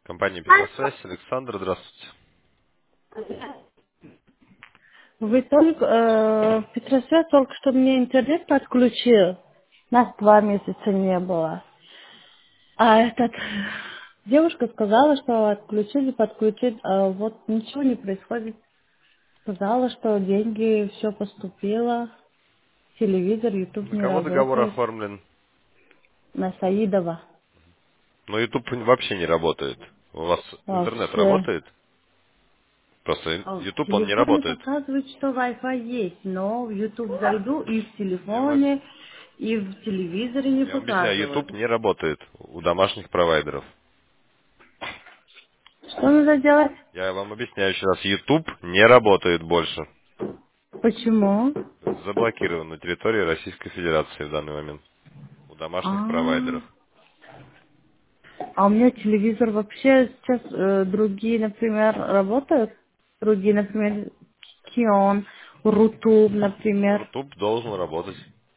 Компания Петросвязь, Александр, здравствуйте. Вы только, Петросвязь только что мне интернет подключил. Нас 2 месяца не было. А девушка сказала, что отключили, подключить, а вот ничего не происходит. Сказала, что деньги, все поступило, телевизор, YouTube На не кого договор работает. оформлен? На Саидова. Но YouTube вообще не работает. У вас интернет Вообще. работает? Просто А в YouTube он не телефоне работает. показывает, что Wi-Fi есть, но в YouTube зайду и в Я вам, телефоне, и в телевизоре не я вам объясняю, показывает. YouTube не работает у домашних провайдеров. Что надо делать? Я вам объясняю еще раз, YouTube не работает больше. Почему? Заблокирован на территории Российской Федерации в данный момент у домашних А, провайдеров. а у меня телевизор вообще сейчас другие, например, работают. Другие, например, Кион, Рутуб, например. YouTube должен работать.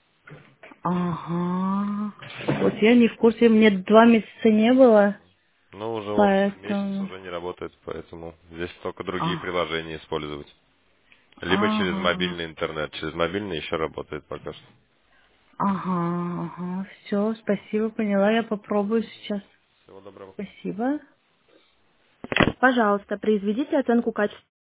Ага. Вот я не в курсе, мне 2 месяца не было, Но уже вот месяц поэтому. уже не работает, поэтому здесь только другие А, приложения использовать. Либо через ага, мобильный интернет. Через мобильный еще работает пока что. ага, ага. Все, спасибо, поняла, я попробую сейчас. Всего доброго. Спасибо. Пожалуйста, произведите оценку качества.